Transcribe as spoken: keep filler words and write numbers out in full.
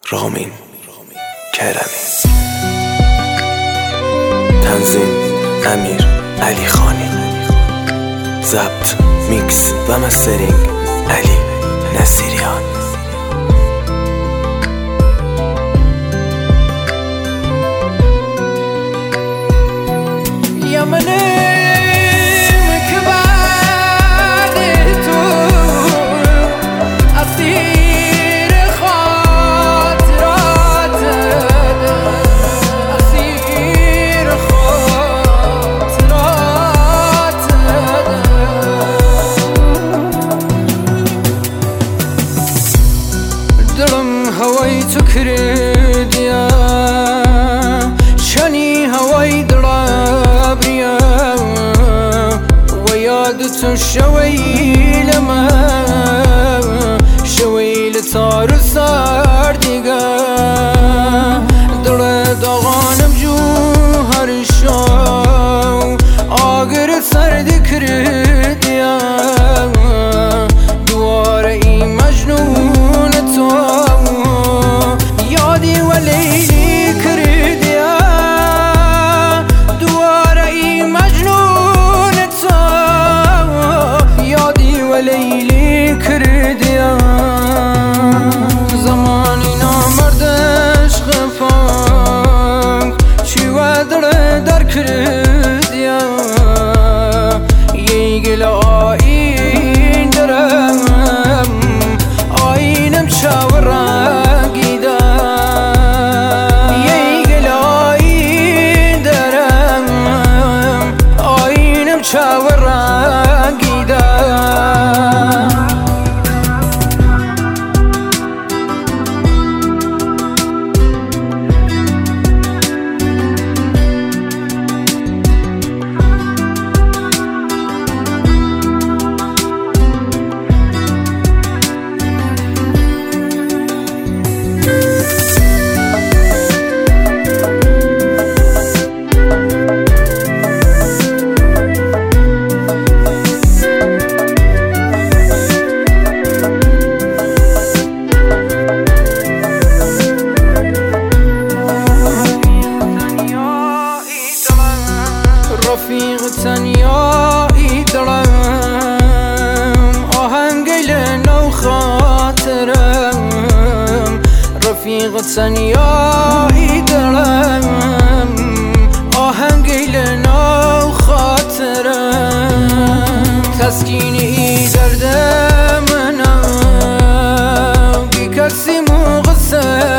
رامین کرمی. تنظیم امیر علی خانی. ضبط، میکس و مسترینگ علی نصیریان. هوای تو کردیا شنی هوای درابریا و یاد تو شوی لما شوی لطار سار دیگا در داغانم جو هر شو آگر سرد کردیا دوار ای مجنون تو وليلي كرديا دواري مجنون يادي وليلي كرديا زماني نامردش خفاك شي ودر در كرديا يقل آين درم آينم شاورا رفيق تنياي درم آهنگل نو خاطرم رفيق تنياي درم آهنگل نو خاطرم تسكيني درد منم بی کسی مغسل